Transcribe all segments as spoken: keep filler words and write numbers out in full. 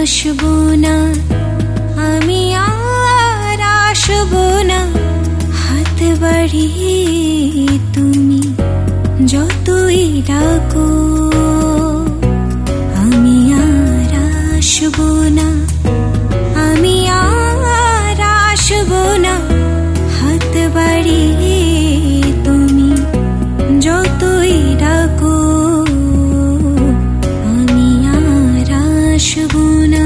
আসবো না, আমি আর আসবো না, হাত বাড়িয়ে তুমি যতই ডাকো। আমি আর আসবো না, আমি আর আসবো না, হাত বাড়িয়ে তুমি যতই ডাকো। আমি আর আসবো না।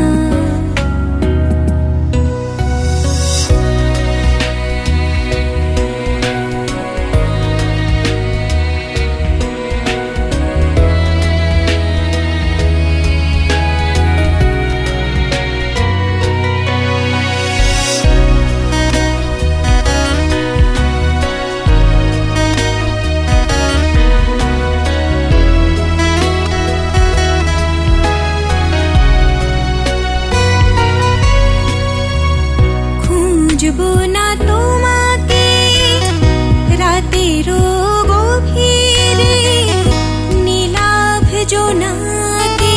খুঁজবো না তোমাকে রাতেরও গভীরে, নীলাভ জোনাকি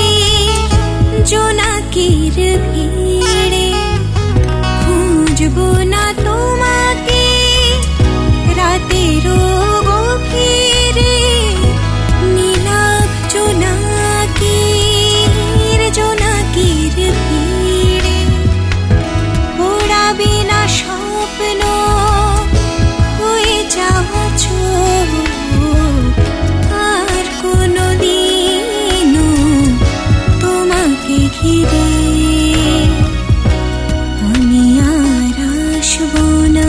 জোনাকির ভিড়ে। খুঁজবো না তোমাকে রাতেরও গভীরে, নীলাভ জোনাকির জোনাকির ভিড়ে। পোড়াবে না স্বপ্ন হয়ে যাওয়া চোখ, আর কোনো দিনও তোমাকে ঘিরে। আমি আর আসবো না।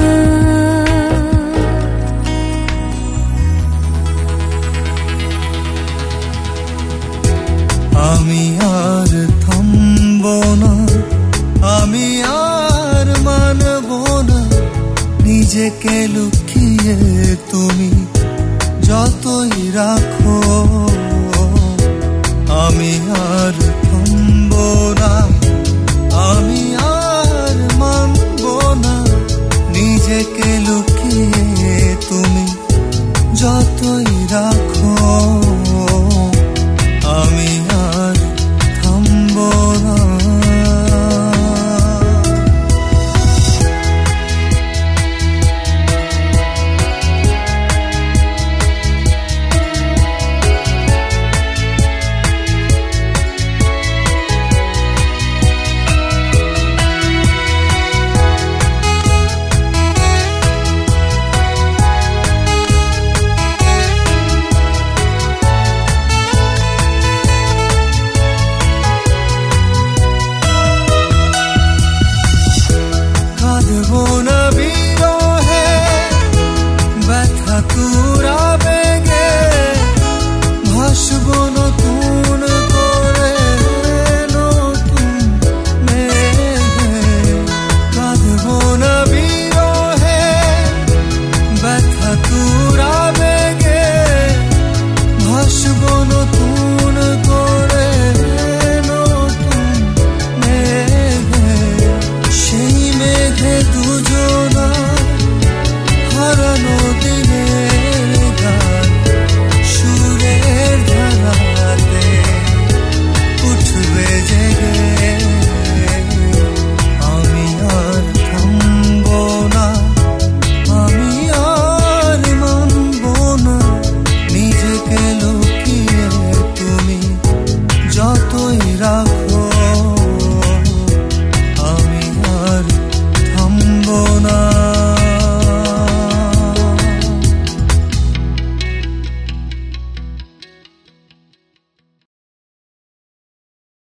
আমি আর থামবো না, আমি আর মানবো না, নিজেকে লুকিয়ে তুমি যতই রাখো। আমি